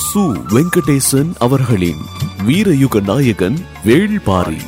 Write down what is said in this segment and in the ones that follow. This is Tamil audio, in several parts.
சு. வெங்கடேசன் அவர்களின் வீரயுக நாயகன் வேள்பாரி.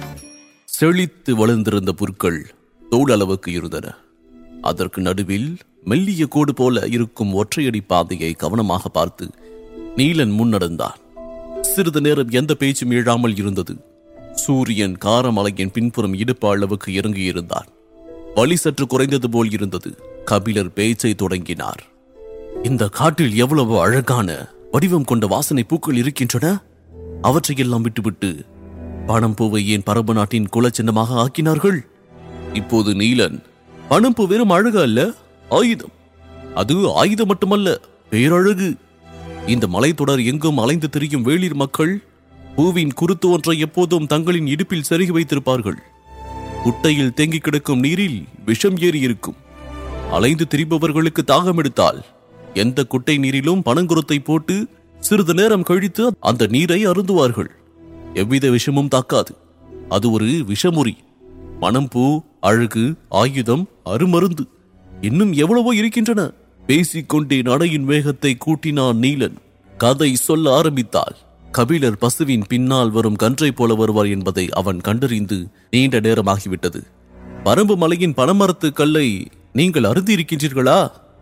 செழித்து வளர்ந்திருந்த புற்கள் தோள் அளவுக்கு இருந்தன. அதற்கு நடுவில் மெல்லிய கோடு போல இருக்கும் ஒற்றையடி பாதையை கவனமாக பார்த்து நீலன் முன்னடந்தான். சிறிது நேரம் எந்த பேச்சும் எழாமல் இருந்தது. சூரியன் காரமலையின் பின்புறம் இடுப்பு அளவுக்கு இறங்கியிருந்தான். வலி சற்று குறைந்தது போல் இருந்தது. கபிலர் பேச்சை தொடங்கினார். இந்த காட்டில் எவ்வளவு அழகான வடிவம் கொண்ட வாசனை பூக்கள் இருக்கின்றன. அவற்றையெல்லாம் விட்டுவிட்டு பணம்பூவை ஏன் பரம்பு நாட்டின் குல சின்னமாக ஆக்கினார்கள்? இப்போது நீலன், பணம்பூ வெறும் அழகு அல்ல, ஆயுதம். அது ஆயுதம் மட்டுமல்ல, பேரழகு. இந்த மலைத்தொடர் எங்கும் அலைந்து திரியும் வேளிர் மக்கள் பூவின் குருத்து ஒன்றை எப்போதும் தங்களின் இடுப்பில் செருகி வைத்திருப்பார்கள். குட்டையில் தேங்கி கிடக்கும் நீரில் விஷம் ஏறி இருக்கும். அலைந்து திரிபவர்களுக்கு தாகம் எடுத்தால் எந்த குட்டை நீரிலும் பனங்குருத்தை போட்டு சிறிது நேரம் கழித்து அந்த நீரை அருந்துவார்கள். எவ்வித விஷமும் தாக்காது. அது ஒரு விஷமுறி. பனம்பூ, அழகு, ஆயுதம், அருமருந்து, இன்னும் எவ்வளவோ இருக்கின்றன. பேசிக்கொண்டே நடையின் வேகத்தை கூட்டினான் நீலன். கதை சொல்ல ஆரம்பித்தால் கபிலர் பசுவின் பின்னால் வரும் கன்றை போல வருவார் என்பதை அவன் கண்டறிந்து நீண்ட நேரமாகிவிட்டது. பரம்பு மலையின் பனமரத்து கல்லை நீங்கள் அருந்தி இருக்கின்றீர்களா?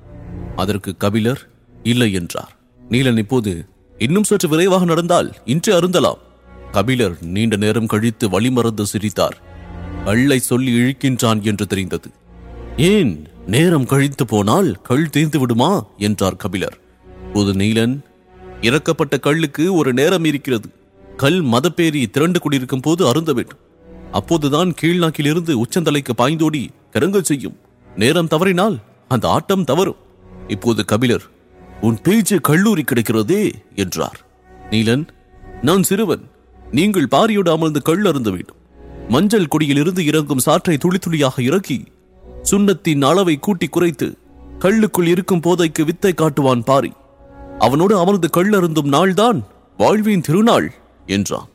அதற்கு கபிலர் இல்லை என்றார். நீலன் இப்போது, இன்னும் சற்று விரைவாக நடந்தால் இன்றே அருந்தலாம். கபிலர் நீண்ட நேரம் கழித்து வழிமறந்து சிரித்தார். கல்லை சொல்லி இழுக்கின்றான் என்று தெரிந்தது. ஏன், நேரம் கழித்து போனால் கள் தீர்ந்து விடுமா என்றார் கபிலர். போது நீலன், இறக்கப்பட்ட கல்லுக்கு ஒரு நேரம் இருக்கிறது. கல் மதப்பேறி திரண்டு கொண்டிருக்கும் போது அருந்த வேண்டும். அப்போதுதான் கீழ்நாக்கிலிருந்து உச்சந்தலைக்கு பாய்ந்தோடி கரங்கல் செய்யும். நேரம் தவறினால் அந்த ஆட்டம் தவறும். இப்போது கபிலர், உன் பேச்சு கல்லூரி கிடைக்கிறதே என்றார். நீலன், நான் சிறுவன். நீங்கள் பாரியோடு அமர்ந்து கல் அருந்த வேண்டும். மஞ்சள் கொடியிலிருந்து இறங்கும் சாற்றை துளி துளியாக இறக்கி சுண்ணத்தின் அளவை கூட்டி குறைத்து கல்லுக்குள் இருக்கும் போதைக்கு வித்தை காட்டுவான் பாரி. அவனோடு அமர்ந்து கல் அருந்தும் நாள்தான் வாழ்வின் திருநாள் என்றான்.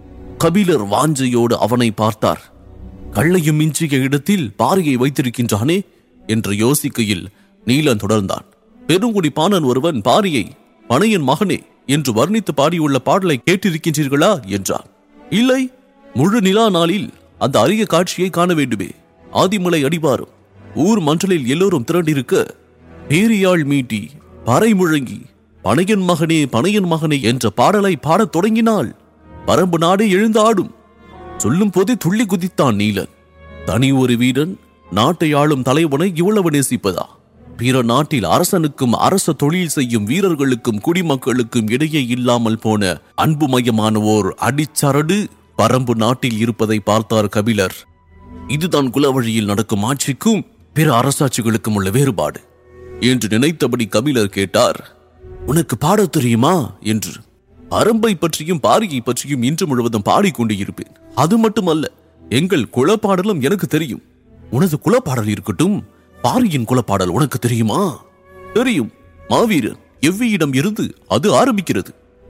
கபிலர் வாஞ்சையோடு அவனை பார்த்தார். கள்ளையும் மிஞ்சிய இடத்தில் பாரியை வைத்திருக்கின்றானே என்று யோசிக்கையில் நீலன் தொடர்ந்தான். பெருங்குடி பாணன் ஒருவன் பாரியை பனையன் மகனே என்று வர்ணித்து பாடியுள்ள பாடலை கேட்டிருக்கின்றீர்களா என்றான். இல்லை, முழு நிலா நாளில் அந்த அரிய காட்சியை காண வேண்டுமே. ஆதிமலை அடிவாரும் ஊர் மன்றலில் எல்லோரும் திரண்டிருக்க பேரியாள் மீட்டி பறை முழங்கி பனையன் மகனே பனையன் மகனே என்ற பாடலை பாடத் தொடங்கினால் பரம்பு நாடே எழுந்து ஆடும். சொல்லும் போதே துள்ளி குதித்தான் நீலன். தனி ஒரு வீரன் நாட்டை ஆளும் தலைவனை இவ்வளவு நேசிப்பதா? பிற நாட்டில் அரசனுக்கும் அரச தொழில் செய்யும் வீரர்களுக்கும் குடிமக்களுக்கும் இடையே இல்லாமல் போன அன்புமயமான ஓர் அடிச்சரடு பரம்பு நாட்டில் இருப்பதை பார்த்தார் கபிலர். இதுதான் குலவழியில் நடக்கும் ஆட்சிக்கும் பிற அரசாட்சிகளுக்கும் உள்ள வேறுபாடு என்று நினைத்தபடி கபிலர் கேட்டார். உனக்கு பாட தெரியுமா என்று. பரம்பை பற்றியும் பாரியை பற்றியும் இன்று முழுவதும் பாடிக்கொண்டு இருப்பேன். அது மட்டுமல்ல, எங்கள் குலப்பாடலும் எனக்கு தெரியும். உனது குலப்பாடல் இருக்கட்டும், பாரியின் குலப்பாடல் உனக்கு தெரியுமா? தெரியும். மாவீரன் எவ்வியிடம் இருந்து அது ஆரம்பிக்கிறது.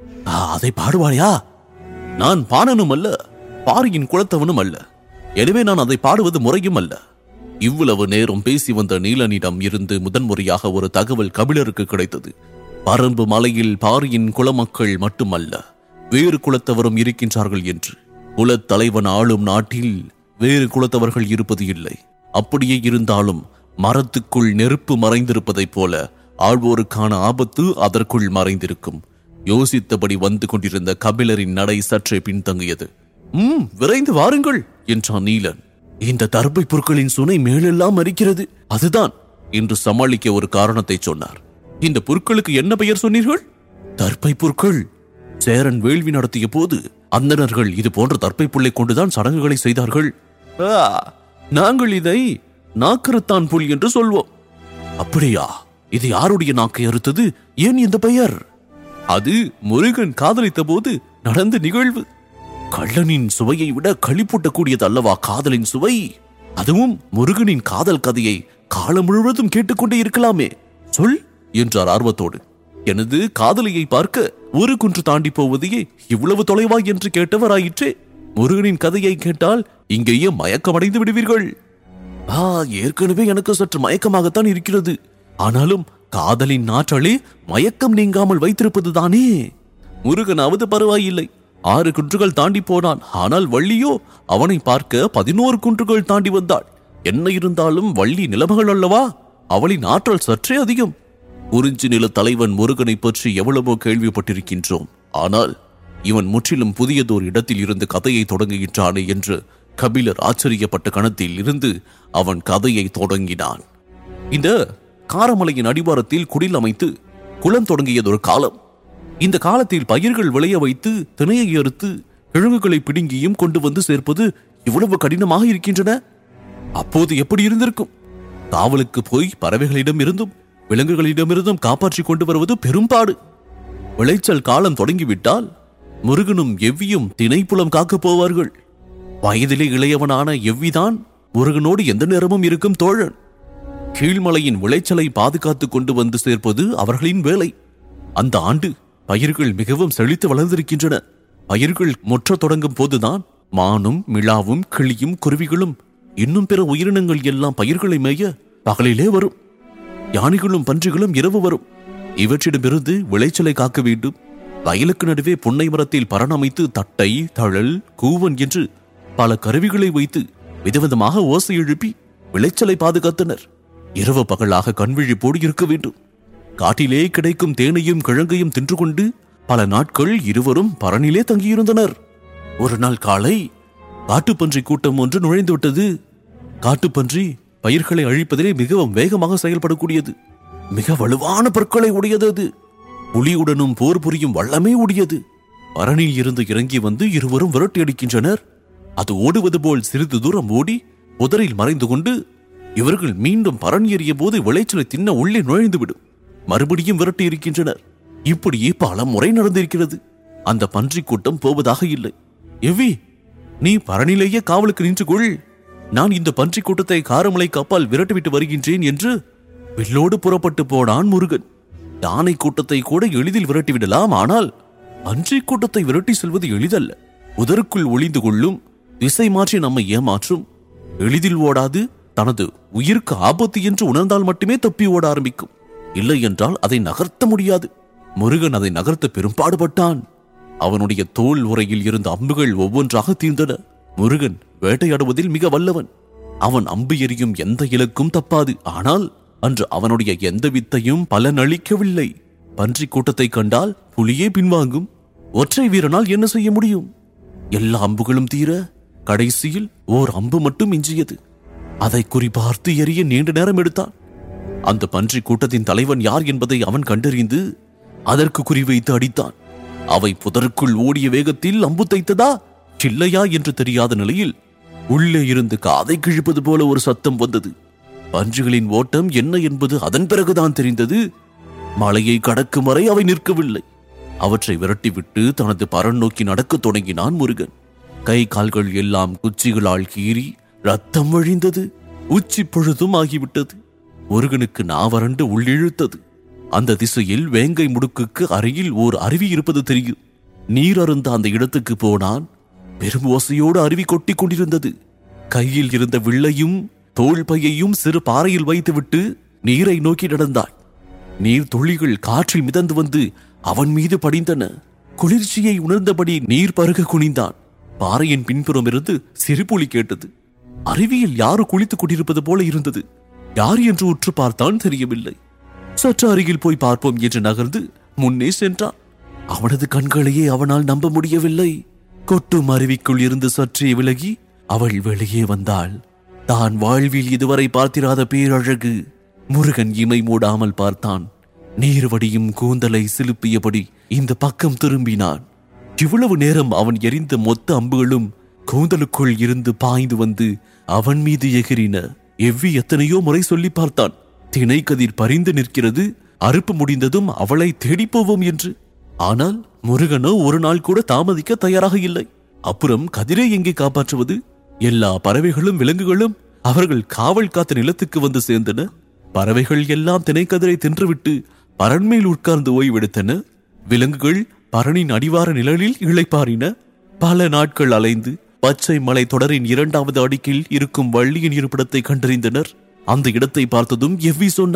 அதை பாடுவாயா? நான் பாணனும் அல்ல, பாரியின் குலத்தவனும் அல்ல. எனவே நான் அதை பாடுவது முறையும் அல்ல. இவ்வளவு நேரம் பேசி வந்த நீலனிடம் இருந்து முதன்முறையாக ஒரு தகவல் கபிலருக்கு கிடைத்தது. பரம்பு மலையில் பாரியின் குலமக்கள் மட்டுமல்ல, வேறு குலத்தவரும் இருக்கின்றார்கள் என்று. குலத்தலைவன் ஆளும் நாட்டில் வேறு குலத்தவர்கள் இருப்பது இல்லை. அப்படியே இருந்தாலும் மரத்துக்குள் நெருப்பு மறைந்திருப்பதைப் போல ஆழ்வோருக்கான ஆபத்து அதற்குள் மறைந்திருக்கும். யோசித்தபடி வந்து கொண்டிருந்த கபிலரின் நடை சற்றே பின்தங்கியது. விரைந்து வாருங்கள் என்றான் நீலன். இந்த தர்பை புற்களின் சுனை மேலெல்லாம் அரிக்கிறது, அதுதான் என்று சமாளிக்க ஒரு காரணத்தை சொன்னார். இந்த புற்களுக்கு என்ன பெயர் சொன்னீர்கள்? தர்பை புற்கள். சேரன் வேள்வி நடத்திய போது அந்தணர்கள் இது போன்ற தர்பை புல்லை கொண்டுதான் சடங்குகளை செய்தார்கள். நாங்கள் இதை நாக்கரத்தான் புல் என்று சொல்வோம். அப்படியா? இது யாருடைய நாக்கை அறுத்தது? ஏன் இந்த பெயர்? அது முருகன் காதலித்த போது நடந்த நிகழ்வு. கள்ளனின் சுவையை விட களிப்பூட்டக்கூடியது அல்லவா காதலின் சுவை? அதுவும் முருகனின் காதல் கதையை காலம் முழுவதும் கேட்டுக்கொண்டே இருக்கலாமே. சொல் என்றார் ஆர்வத்தோடு. எனது காதலியை பார்க்க ஒரு குன்று தாண்டி போவதையே இவ்வளவு தொலைவா என்று கேட்டவராயிற்றே. முருகனின் கதையை கேட்டால் இங்கேயே மயக்கமடைந்து விடுவீர்கள். ஏற்கனவே எனக்கு சற்று மயக்கமாகத்தான் இருக்கிறது. ஆனாலும் காதலின் ஆற்றலே மயக்கம் நீங்காமல் வைத்திருப்பதுதானே. முருகனாவது பரவாயில்லை, 6 குன்றுகள் தாண்டி போனான். ஆனால் வள்ளியோ அவனை பார்க்க 11 குன்றுகள் தாண்டி வந்தாள். என்ன இருந்தாலும் வள்ளி நிலமகள் அல்லவா, அவளின் ஆற்றல் சற்றே அதிகம். குறிஞ்சி நில தலைவன் முருகனை பற்றி எவ்வளவோ கேள்விப்பட்டிருக்கின்றோம். ஆனால் இவன் முற்றிலும் புதியதோர் இடத்தில் இருந்து கதையை தொடங்குகின்றானே என்று கபிலர் ஆச்சரியப்பட்ட கணத்தில் இருந்து அவன் கதையை தொடங்கினான். இந்த காரமலையின் அடிவாரத்தில் குடில் அமைத்து குளம் தொடங்கியதொரு காலம். இந்த காலத்தில் பயிர்கள் விளைய வைத்து திணையை அறுத்து கிழங்குகளை பிடுங்கியும் கொண்டு வந்து சேர்ப்பது இவ்வளவு கடினமாக இருக்கின்றன. அப்போது எப்படி இருந்திருக்கும்? காவலுக்கு போய் பறவைகளிடம் இருந்தும் விலங்குகளிடமிருந்தும் காப்பாற்றி கொண்டு வருவது பெரும்பாடு. விளைச்சல் காலம் தொடங்கிவிட்டால் முருகனும் எவ்வியும் திணைப்புலம் காக்கப் போவார்கள். வயதிலே இளையவனான எவ்விதான் முருகனோடு எந்த நேரமும் இருக்கும் தோழன். கீழ்மலையின் விளைச்சலை பாதுகாத்துக் கொண்டு வந்து சேர்ப்பது அவர்களின் வேலை. அந்த ஆண்டு பயிர்கள் மிகவும் செழித்து வளர்ந்திருக்கின்றன. பயிர்கள் முற்ற தொடங்கும் போதுதான் மானும் மிளாவும் கிளியும் குருவிகளும் இன்னும் பிற உயிரினங்கள் எல்லாம் பயிர்களை மேய பகலிலே வரும். யானைகளும் பன்றிகளும் இரவு வரும். இவற்றிடமிருந்து விளைச்சலை காக்க வேண்டும். வயலுக்கு நடுவே புன்னை மரத்தில் பரணமைத்து தட்டை, தழல், கூவன் என்று பல கருவிகளை வைத்து விதவிதமாக ஓசை எழுப்பி விளைச்சலை பாதுகாத்தனர். இரவு பகலாக கண்விழிப்போடு இருக்க வேண்டும். காட்டிலே கிடைக்கும் தேனையும் கிழங்கையும் தின்று கொண்டு பல நாட்கள் இருவரும் பரணிலே தங்கியிருந்தனர். ஒரு நாள் காலை காட்டுப்பன்றி கூட்டம் ஒன்று நுழைந்துவிட்டது. காட்டுப்பன்றி பயிர்களை அழிப்பதிலே மிகவும் வேகமாக செயல்படக்கூடியது. மிக வலுவான பற்களை உடையது. அது புலியுடனும் போர் புரியும் வல்லமே உடையது. பரணியில் இருந்து இறங்கி வந்து இருவரும் விரட்டி அடிக்கின்றனர். அது ஓடுவது போல் சிறிது தூரம் ஓடி புதரில் மறைந்து கொண்டு இவர்கள் மீண்டும் பரணி ஏறிய போது விளைச்சலை தின்ன உள்ளே நுழைந்துவிடும். மறுபடியும் விரட்டி இருக்கின்றனர். இப்படியே பல முறை நடந்திருக்கிறது. அந்த பன்றி கூட்டம் போவதாக இல்லை. எவ்வி, நீ பரணிலேயே காவலுக்கு நின்று கொள், நான் இந்த பன்றி கூட்டத்தை காரமலை காப்பால் விரட்டிவிட்டு வருகின்றேன் என்று வில்லோடு புறப்பட்டு போனான் முருகன். யானை கூட்டத்தை கூட எளிதில் விரட்டிவிடலாம். ஆனால் பன்றி கூட்டத்தை விரட்டி செல்வது எளிதல்ல. புதருக்குள் ஒளிந்து கொள்ளும், திசை மாற்றி நம்மை ஏமாற்றும். எளிதில் ஓடாது. தனது உயிருக்கு ஆபத்து என்று உணர்ந்தால் மட்டுமே தப்பி ஓட ஆரம்பிக்கும். இல்லை என்றால் அதை நகர்த்த முடியாது. முருகன் அதை நகர்த்த பெரும்பாடுபட்டான். அவனுடைய தோல் உரையில் இருந்த அம்புகள் ஒவ்வொன்றாக தீர்ந்தன. முருகன் வேட்டையாடுவதில் மிக வல்லவன். அவன் அம்பு எறியும் எந்த இலக்கும் தப்பாது. ஆனால் அன்று அவனுடைய எந்த வித்தையும் பலனளிக்கவில்லை. பன்றி கூட்டத்தை கண்டால் புலியே பின்வாங்கும். ஒற்றை வீரனால் என்ன செய்ய முடியும்? எல்லா அம்புகளும் தீர கடைசியில் ஓர் அம்பு மட்டும் மிஞ்சியது. அதை குறிபார்த்து எறிய நீண்ட நேரம் எடுத்தான். அந்த பன்றி கூட்டத்தின் தலைவன் யார் என்பதை அவன் கண்டறிந்து அதற்கு குறிவைத்து அடித்தான். அவை புதருக்குள் ஓடிய வேகத்தில் அம்பு தைத்ததா இல்லையா என்று தெரியாத நிலையில் உள்ளே இருந்து காதை கிழிப்பது போல ஒரு சத்தம் வந்தது. பன்றிகளின் ஓட்டம் என்ன என்பது அதன் பிறகுதான் தெரிந்தது. மலையை கடக்கும் வரை அவை நிற்கவில்லை. அவற்றை விரட்டிவிட்டு தனது பரன் நோக்கி நடக்கத் தொடங்கினான் முருகன். கை கால்கள் எல்லாம் குச்சிகளால் கீறி ரத்தம் வழிந்தது. உச்சி பொழுதும் ஆகிவிட்டது. முருகனுக்கு நாவறண்டு உள்ளிழுத்தது. அந்த திசையில் வேங்கை முடுக்குக்கு அருகில் ஓர் அருவி இருப்பது தெரியும். நீர் அருந்த அந்த இடத்துக்கு போனான். பெரும் ஓசையோடு அருவி கொட்டிக் கொண்டிருந்தது. கையில் இருந்த வில்லையும் தோள் பையையும் சிறு பாறையில் வைத்துவிட்டு நீரை நோக்கி நடந்தான். நீர் துளிகள் காற்றில் மிதந்து வந்து அவன் மீது படிந்தன. குளிர்ச்சியை உணர்ந்தபடி நீர் பருக குனிந்தான். பாறையின் பின்புறம் இருந்து சிறுபுலி கேட்டது. அருவியில் யாரு குளித்துக் கொண்டிருப்பது போல இருந்தது. யார் என்று உற்று பார்த்தான், தெரியவில்லை. சற்று அருகில் போய் பார்ப்போம் என்று நகர்ந்து முன்னே சென்றான். அவனது கண்களையே அவனால் நம்ப முடியவில்லை. கொட்டும் அருவிக்குள் இருந்து சற்றே விலகி அவள் வெளியே வந்தாள். தான் வாழ்வில் இதுவரை பார்த்திராத பேரழகு. முருகன் இமை மூடாமல் பார்த்தான். நீர் வடியும் கூந்தலை சிலுப்பியபடி இந்த பக்கம் திரும்பினான். இவ்வளவு நேரம் அவன் எறிந்த மொத்த அம்புகளும் கூந்தலுக்குள் இருந்து பாய்ந்து வந்து அவன் மீது எகிரின. எவ்வி எத்தனையோ முறை சொல்லி பார்த்தான், திணை கதிர் பறிந்து நிற்கிறது, அறுப்பு முடிந்ததும் அவளை தேடிப்போவோம் என்று. ஆனால் முருகனோ ஒரு நாள் கூட தாமதிக்க தயாராக இல்லை. அப்புறம் கதிரை எங்கே காப்பாற்றுவது? எல்லா பறவைகளும் விலங்குகளும் அவர்கள் காவல் காத்த நிலத்துக்கு வந்து சேர்ந்தன. பறவைகள் எல்லாம் திணைக்கதிரை தின்றுவிட்டு பரண்மேல் உட்கார்ந்து ஓய்வெடுத்தன. விலங்குகள் பரணின் அடிவார நிழலில் இளைப்பாறின. பல நாட்கள் அலைந்து பச்சை மலை தொடரின் 2வது அடுக்கில் இருக்கும் வள்ளியின் இருப்பிடத்தை கண்டறிந்தனர். அந்த இடத்தை பார்த்ததும் எவ்வி சொன்னான்,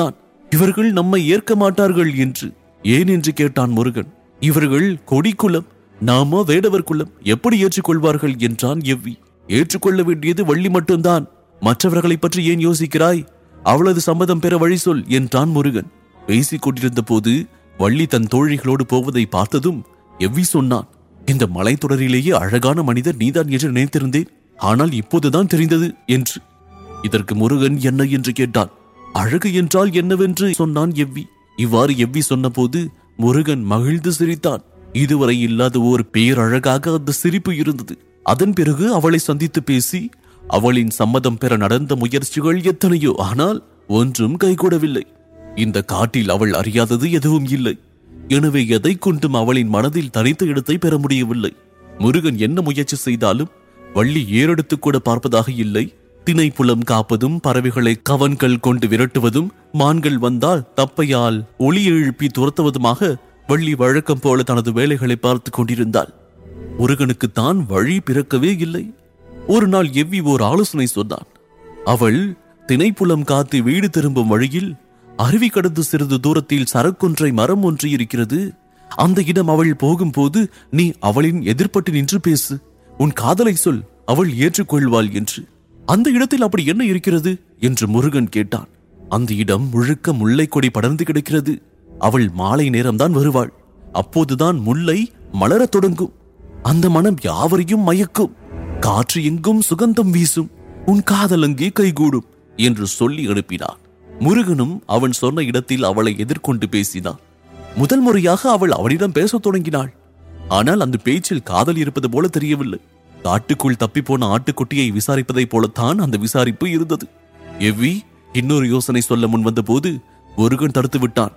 இவர்கள் நம்மை ஏற்க மாட்டார்கள் என்று. ஏன் என்று கேட்டான் முருகன். இவர்கள் கொடிக்குலம், நாமோ வேடவர் குலம், எப்படி ஏற்றுக்கொள்வார்கள் என்றான் எவ்வி. ஏற்றுக்கொள்ள வேண்டியது வள்ளி மட்டும்தான், மற்றவர்களை பற்றி ஏன் யோசிக்கிறாய்? அவளது சம்மதம் பெற வழி சொல் என்றான் முருகன். பேசிக் கொண்டிருந்த போது வள்ளி தன் தோழிகளோடு போவதை பார்த்ததும் எவ்வி சொன்னான், இந்த மலைத்தொடரிலேயே அழகான மனிதர் நீதான் என்று நினைத்திருந்தேன், ஆனால் இப்போதுதான் தெரிந்தது என்று. இதற்கு முருகன் என்ன என்று கேட்டான். அழகு என்றால் என்னவென்று சொன்னான் எவ்வி. இவ்வாறு எவ்வி சொன்னபோது முருகன் மகிழ்ந்து சிரித்தான். இதுவரை இல்லாத ஒரு பேரழகாக அந்த சிரிப்பு இருந்தது. அதன் பிறகு அவளை சந்தித்து பேசி அவளின் சம்மதம் பெற நடந்த முயற்சிகள் எத்தனையோ, ஆனால் ஒன்றும் கைகூடவில்லை. இந்த காட்டில் அவள் அறியாதது எதுவும் இல்லை. எனவே எதை கொண்டும் அவளின் மனதில் தனித்த இடத்தை பெற முடியவில்லை. முருகன் என்ன முயற்சி செய்தாலும் வள்ளி ஏறெடுத்து கூட பார்ப்பதாக இல்லை. திணைப்புலம் காப்பதும், பறவைகளை கவன்கள் கொண்டு விரட்டுவதும், மான்கள் வந்தால் தப்பையால் ஒளி எழுப்பி துரத்துவதுமாக வள்ளி வழக்கம் போல தனது வேலைகளை பார்த்து கொண்டிருந்தாள். முருகனுக்கு தான் வழி பிறக்கவே இல்லை. ஒரு நாள் எவ்வி ஓர் ஆலோசனை சொன்னான். அவள் திணைப்புலம் காத்து வீடு திரும்பும் வழியில் அருவி கடந்து சிறிது தூரத்தில் சரக்கொன்றை மரம் ஒன்று இருக்கிறது. அந்த இடம் அவள் போகும்போது நீ அவளின் எதிர்பட்டு நின்று பேசு, உன் காதலை சொல், அவள் ஏற்றுக்கொள்வாள் என்று. அந்த இடத்தில் அப்படி என்ன இருக்கிறது என்று முருகன் கேட்டான். அந்த இடம் முழுக்க முல்லை கொடி படர்ந்து கிடக்கிறது. அவள் மாலை நேரம்தான் வருவாள். அப்போதுதான் முல்லை மலரத் தொடங்கும். அந்த மனம் யாவரையும் மயக்கும். காற்று எங்கும் சுகந்தம் வீசும். உன் காதல் அங்கே கைகூடும் என்று சொல்லி அனுப்பினான். முருகனும் அவன் சொன்ன இடத்தில் அவளை எதிர்கொண்டு பேசினான். முதல் முறையாக அவள் அவனிடம் பேசத் தொடங்கினாள். ஆனால் அந்த பேச்சில் காதல் இருப்பது போல தெரியவில்லை. காட்டுக்குள் தப்பிப்போன ஆட்டுக்குட்டியை விசாரிப்பதைப் போலத்தான் அந்த விசாரிப்பு இருந்தது. எவ்வி இன்னொரு யோசனை சொல்ல முன் வந்த போது முருகன் தடுத்து விட்டான்.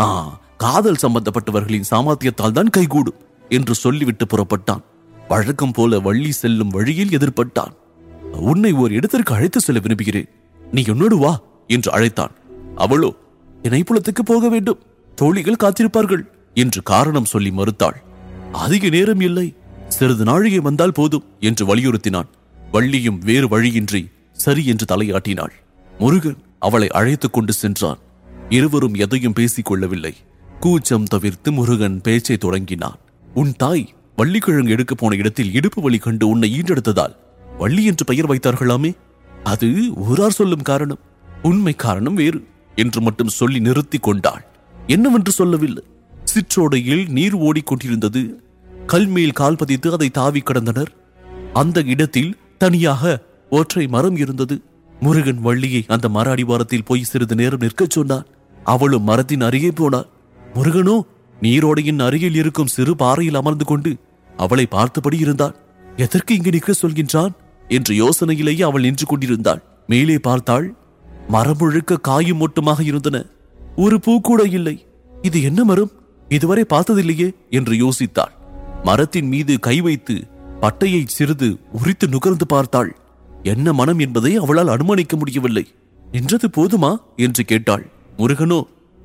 காதல் சம்பந்தப்பட்டவர்களின் சாமர்த்தியத்தால் தான் கைகூடும் என்று சொல்லிவிட்டு புறப்பட்டான். வழக்கம் போல வள்ளி செல்லும் வழியில் எதிர்பட்டான். உன்னை ஒரு இடத்திற்கு அழைத்து செல்ல விரும்புகிறேன், நீ என்னோடு வா என்று அழைத்தான். அவளோ திணைப்புலத்துக்கு போக வேண்டும், தோழிகள் காத்திருப்பார்கள் என்று காரணம் சொல்லி மறுத்தாள். அதிக நேரம் இல்லை, சிறிது நாழிகை வந்தால் போதும் என்று வலியுறுத்தினான். வள்ளியும் வேறு வழியின்றி சரி என்று தலையாட்டினாள். முருகன் அவளை அழைத்துக் கொண்டு சென்றான். இருவரும் எதையும் பேசிக் கொள்ளவில்லை. கூச்சம் தவிர்த்து முருகன் பேச்சை தொடங்கினான். உன் தாய் வள்ளிக்கிழங்கு எடுக்க போன இடத்தில் இடுப்பு வலி கண்டு உன்னை ஈண்டெடுத்ததால் வள்ளி என்று பெயர் வைத்தார்களாமே, அது ஊரார் சொல்லும் காரணம், உண்மை காரணம் வேறு என்று மட்டும் சொல்லி நிறுத்தி கொண்டாள். என்னவென்று சொல்லவில்லை. சிற்றோடையில் நீர் ஓடிக்கொண்டிருந்தது. கல்மேல் கால் பதித்து அதை தாவி கடந்தனர். அந்த இடத்தில் தனியாக ஒற்றை மரம் இருந்தது. முருகன் வள்ளியை அந்த மர அடிவாரத்தில் போய் சிறிது நேரம் நிற்கச் சொன்னான். அவளும் மரத்தின் அருகே போனாள். முருகனோ நீரோடையின் அருகில் இருக்கும் சிறு பாறையில் அமர்ந்து கொண்டு அவளை பார்த்தபடி இருந்தான். எதற்கு இங்கு நிற்க சொல்கின்றான் என்று யோசனையிலேயே அவள் நின்று கொண்டிருந்தாள். மேலே பார்த்தாள். மரம் முழுக்க காயும் மொட்டுமாக இருந்தன. ஒரு பூ கூட இல்லை. இது என்ன மரம், இதுவரை பார்த்ததில்லையே என்று யோசித்தாள். மரத்தின் மீது கை வைத்து பட்டையை சிறிது உரித்து நுகர்ந்து பார்த்தாள். என்ன மனம் என்பதை அவளால் அனுமானிக்க முடியவில்லை. நின்றது போதுமா என்று கேட்டாள். முருகனோ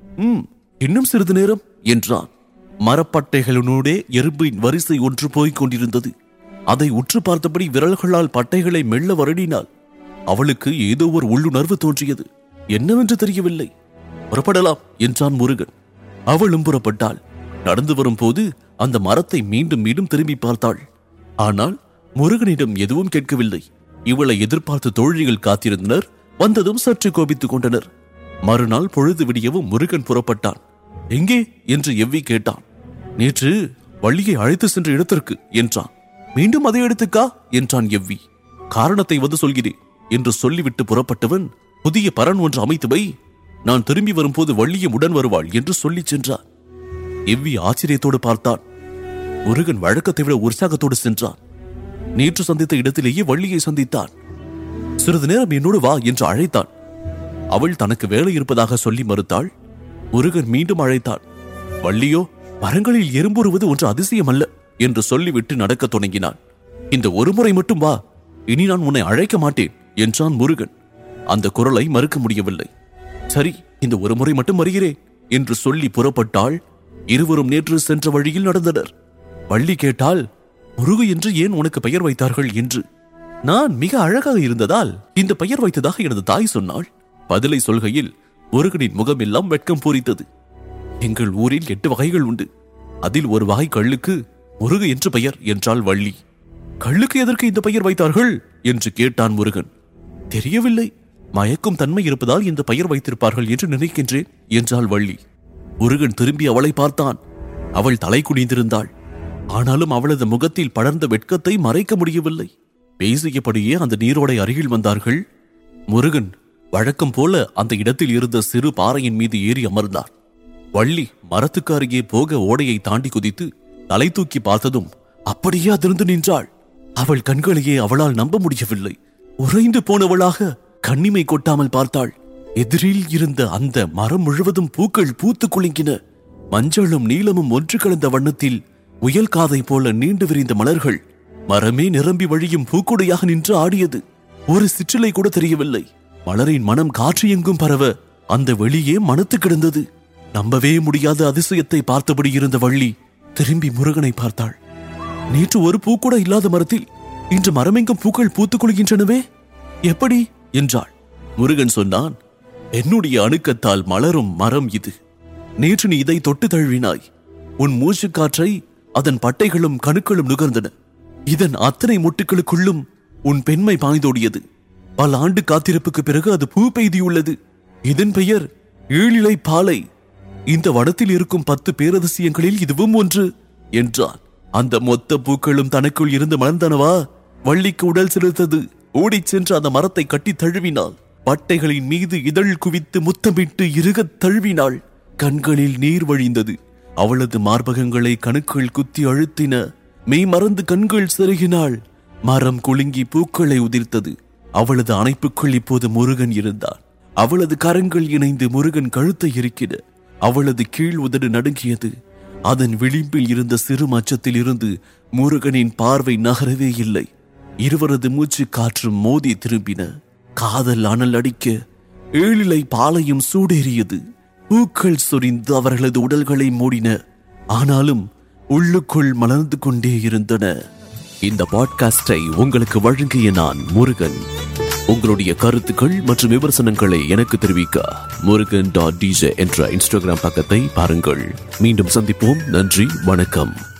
இன்னும் சிறிது நேரம் என்றான். மரப்பட்டைகளுடனே எறும்பின் வரிசை ஒன்று போய்க் கொண்டிருந்தது. அதை உற்று பார்த்தபடி விரல்களால் பட்டைகளை மெல்ல வருடினாள். அவளுக்கு ஏதோ ஒரு உள்ளுணர்வு தோன்றியது. என்னவென்று தெரியவில்லை. புறப்படலாம் என்றான் முருகன். அவளும் புறப்பட்டாள். நடந்து வரும் போது அந்த மரத்தை மீண்டும் மீண்டும் திரும்பி பார்த்தாள். ஆனால் முருகனிடம் எதுவும் கேட்கவில்லை. இவளை எதிர்பார்த்து தோழிகள் காத்திருந்தனர். வந்ததும் சற்று கோபித்துக் கொண்டனர். மறுநாள் பொழுது விடியவும் முருகன் புறப்பட்டான். எங்கே என்று எவ்வி கேட்டான். நேற்று வள்ளியை அழைத்து சென்ற இடத்திற்கு என்றான். மீண்டும் அதே இடத்துக்கா என்றான் எவ்வி. காரணத்தை வந்து சொல்கிறேன் என்று சொல்லிவிட்டு புறப்பட்டவன் புதிய பரன் ஒன்று அமைத்து வை, நான் திரும்பி வரும்போது வள்ளியும் உடன் வருவாள் என்று சொல்லி சென்றான். எவ்வி ஆச்சரியத்தோடு பார்த்தான். முருகன் வழக்கத்தை விட உற்சாகத்தோடு சென்றான். நேற்று சந்தித்த இடத்திலேயே வள்ளியை சந்தித்தான். சிறிது நேரம் என்னோடு வா என்று அழைத்தான். அவள் தனக்கு வேலை இருப்பதாக சொல்லி மறுத்தாள். முருகன் மீண்டும் அழைத்தான். வள்ளியோ மரங்களில் எறும்புறுவது ஒன்று அதிசயம் அல்ல என்று சொல்லிவிட்டு நடக்க தொடங்கினான். இந்த ஒரு முறை மட்டும் வா, இனி நான் உன்னை அழைக்க மாட்டேன் என்றான் முருகன். அந்த குரலை மறுக்க முடியவில்லை. சரி, இந்த ஒரு முறை மட்டும் வருகிறேன் என்று சொல்லி புறப்பட்டாள். இருவரும் நேற்று சென்ற வழியில் நடந்தனர். வள்ளி கேட்டால், முருகு என்று ஏன் உனக்கு பெயர் வைத்தார்கள் என்று. நான் மிக அழகாக இருந்ததால் இந்த பெயர் வைத்ததாக எனது தாய் சொன்னாள். பதிலை சொல்கையில் முருகனின் முகமெல்லாம் வெட்கம் பூரித்தது. எங்கள் ஊரில் 8 வகைகள் உண்டு. அதில் ஒரு வகை கள்ளுக்கு முருகு என்று பெயர் என்றாள் வள்ளி. கள்ளுக்கு எதற்கு இந்த பெயர் வைத்தார்கள் என்று கேட்டான் முருகன். தெரியவில்லை, மயக்கும் தன்மை இருப்பதால் இந்த பெயர் வைத்திருப்பார்கள் என்று நினைக்கின்றேன் என்றாள் வள்ளி. முருகன் திரும்பி அவளை பார்த்தான். அவள் தலை குனிந்திருந்தாள். ஆனாலும் அவளது முகத்தில் படர்ந்த வெட்கத்தை மறைக்க முடியவில்லை. பேசியபடியே அந்த நீரோடை அருகில் வந்தார்கள். முருகன் வழக்கம் போல அந்த இடத்தில் இருந்த சிறு பாறையின் மீது ஏறி அமர்ந்தார். வள்ளி மரத்துக்கு அருகே போக ஓடையை தாண்டி குதித்து தலை தூக்கி பார்த்ததும் அப்படியே அதிர்ந்து நின்றாள். அவள் கண்களையே அவளால் நம்ப முடியவில்லை. உறைந்து போனவளாக கண்ணிமை கொட்டாமல் பார்த்தாள். எதிரில் இருந்த அந்த மரம் முழுவதும் பூக்கள் பூத்து குலுங்கின. மஞ்சளும் நீலமும் ஒன்று கலந்த வண்ணத்தில் உயல் காதை போல நீண்டு விரிந்த மலர்கள் மரமே நிரம்பி வழியும் பூக்குடையாக நின்று ஆடியது. ஒரு சிற்றிலை கூட தெரியவில்லை. மலரின் மனம் காற்று எங்கும் பரவ அந்த வெளியே மனத்து கிடந்தது. நம்பவே முடியாத அதிசயத்தை பார்த்தபடி இருந்த வள்ளி திரும்பி முருகனை பார்த்தாள். நேற்று ஒரு பூ கூட இல்லாத மரத்தில் இன்று மரமெங்கும் பூக்கள் பூத்துக் கொள்கின்றனவே, எப்படி என்றாள். முருகன் சொன்னான், என்னுடைய அணுக்கத்தால் மலரும் மரம் இது. நேற்று நீ இதை தொட்டு தழுவினாய். உன் மூச்சு காற்றை அதன் பட்டைகளும் கணுக்களும் நுகர்ந்தன. இதன் அத்தனை மொட்டுக்களுக்குள்ளும் உன் பெண்மை பாய்ந்தோடியது. பல ஆண்டு காத்திருப்புக்கு பிறகு அது பூ பெய்தியுள்ளது. இதன் பெயர் ஏழிலை பாலை. இந்த வனத்தில் இருக்கும் 10 பேரதிசயங்களில் இதுவும் ஒன்று என்றான். அந்த மொத்த பூக்களும் தனக்குள் இருந்து மலர்ந்தனவா? வள்ளிக்கு உடல் செலுத்தது. ஓடிச் சென்று அந்த மரத்தை கட்டி தழுவினாள். பட்டைகளின் மீது இதழ் குவித்து முத்தமிட்டு இறுகத் தழுவினாள். கண்களில் நீர் வழிந்தது. அவளது மார்பகங்களை கணுக்கள் குத்தி அழுத்தின. மெய் மறந்து கண்கள் செருகினாள். மரம் குலுங்கி பூக்களை உதிர்த்தது. அவளது அணைப்புக்குள் இப்போது முருகன் இருந்தான். அவளது கரங்கள் இணைந்து முருகன் கழுத்தை இறுக்கின. அவளது கீழ் உதடு நடுங்கியது. அதன் விளிம்பில் இருந்த சிறு மச்சத்தில் இருந்து முருகனின் பார்வை நகரவே இல்லை. இருவரது மூச்சு காற்றும் மோதி திரும்பின. காதல் அனல் அடிக்க ஏழிலை பாலையும் சூடேறியது. பூக்கள் சொரிந்து அவர்களது உடல்களை மூடின. ஆனாலும் உள்ளுக்குள் மலர்ந்து கொண்டே இருந்தன. இந்த பாட்காஸ்டை உங்களுக்கு வழங்கிய நான் முருகன். உங்களுடைய கருத்துக்கள் மற்றும் விமர்சனங்களை எனக்கு தெரிவிக்க murugan.dj என்ற இன்ஸ்டாகிராம் பக்கத்தை பாருங்கள். மீண்டும் சந்திப்போம். நன்றி, வணக்கம்.